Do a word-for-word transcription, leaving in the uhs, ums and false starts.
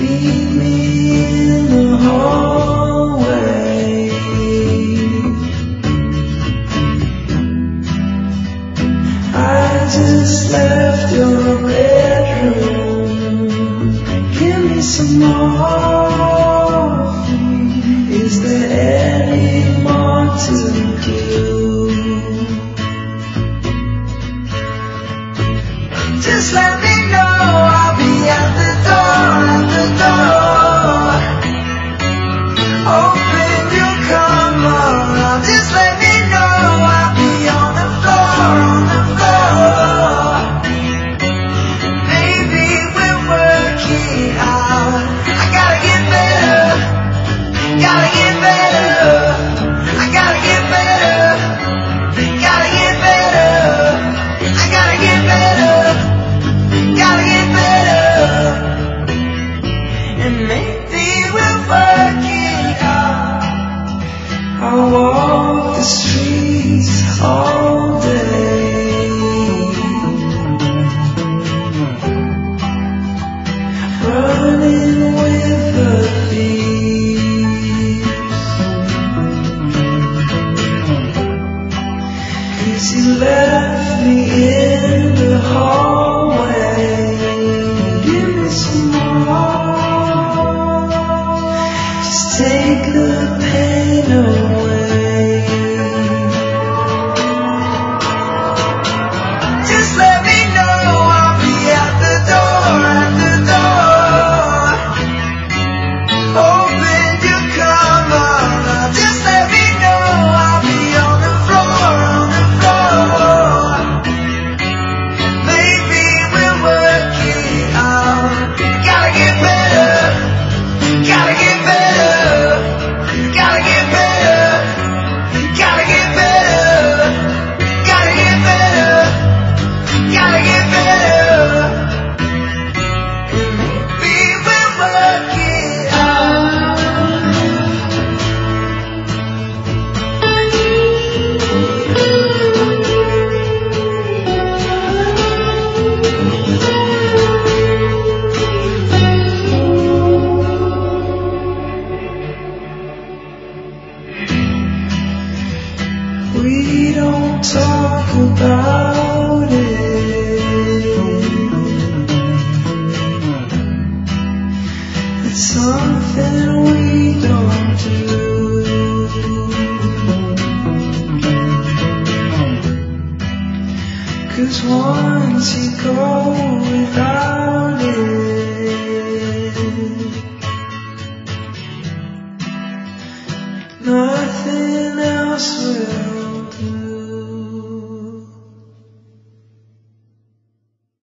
Meet me in the hallway. I just left your bedroom. Give me some morphine. Is there any more to do? Just let me know, I'll be at the door, at the door. Open your come on, just let me know, I'll be on the floor, on the floor. Maybe we're working out. I gotta get better, gotta get better. I gotta get better, gotta get better. I gotta get better. Gotta get better, and maybe we'll work it out. I'll walk the streets all day, running with the thieves, 'cause you left me in the hallway. Take the pain away. Just let me know, I'll be at the door, at the door. Open your come on, just let me know, I'll be on the floor, on the floor. Maybe we'll work it out. Gotta get better, gotta get better. Gotta get better, gotta get better, gotta get better, gotta get better. We will work it out. We don't talk about it. It's something we don't do. 'Cause once you go without it, nothing else will.